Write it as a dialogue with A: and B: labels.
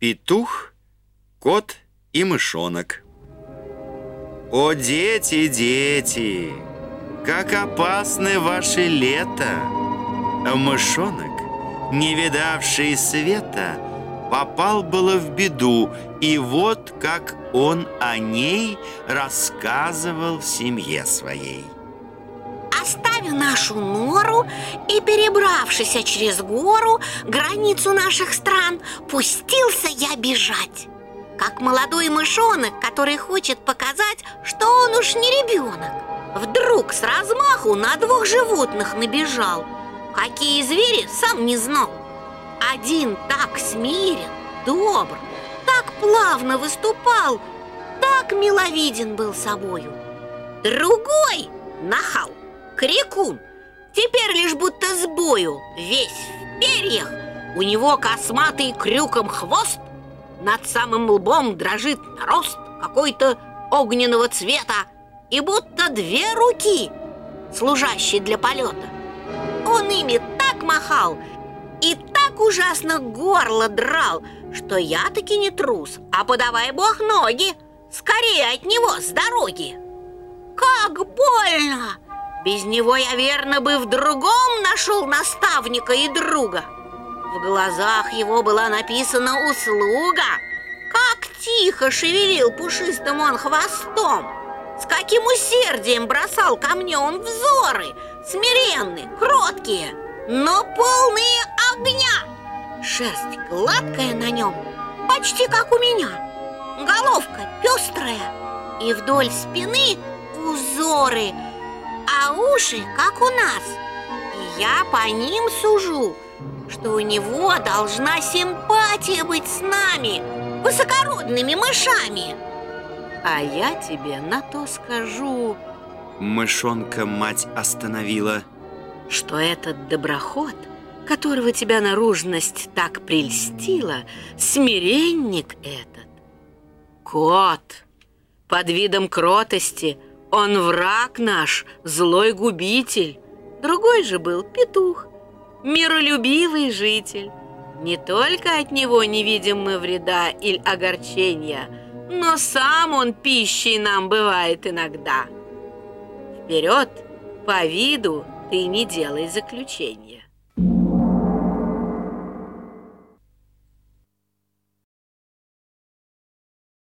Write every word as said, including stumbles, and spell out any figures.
A: Петух, кот и мышонок. О, дети, дети, как опасны ваши лета! Мышонок, не видавший света, попал было в беду, и вот как он о ней рассказывал в семье своей.
B: Оставив нашу нору и перебравшись через гору, границу наших стран, пустился я бежать. Как молодой мышонок, который хочет показать, что он уж не ребенок. Вдруг с размаху на двух животных набежал. Какие звери, сам не знал. Один так смирен, добр, так плавно выступал, так миловиден был собою. Другой нахал, крикун, теперь лишь будто с бою, весь в перьях. У него косматый крюком хвост, над самым лбом дрожит нарост какой-то огненного цвета, и будто две руки, служащие для полета. Он ими так махал и так ужасно горло драл, что я таки не трус, а подавай бог ноги, скорее от него с дороги. Как больно! Без него я, верно, бы в другом нашел наставника и друга. В глазах его была написана услуга. Как тихо шевелил пушистым он хвостом, с каким усердием бросал ко мне он взоры, смиренные, кроткие, но полные огня. Шерсть гладкая на нем, почти как у меня, головка пестрая, и вдоль спины узоры, а уши, как у нас. И я по ним сужу, что у него должна симпатия быть с нами, высокородными мышами.
C: А я тебе на то скажу,
A: Мышонка мать остановила,
C: что этот доброход, которого тебя наружность так прельстила, смиренник этот, кот. Под видом кротости он враг наш, злой губитель. Другой же был петух, миролюбивый житель. Не только от него не видим мы вреда или огорчения, но сам он пищей нам бывает иногда. Вперед, по виду ты не делай заключения.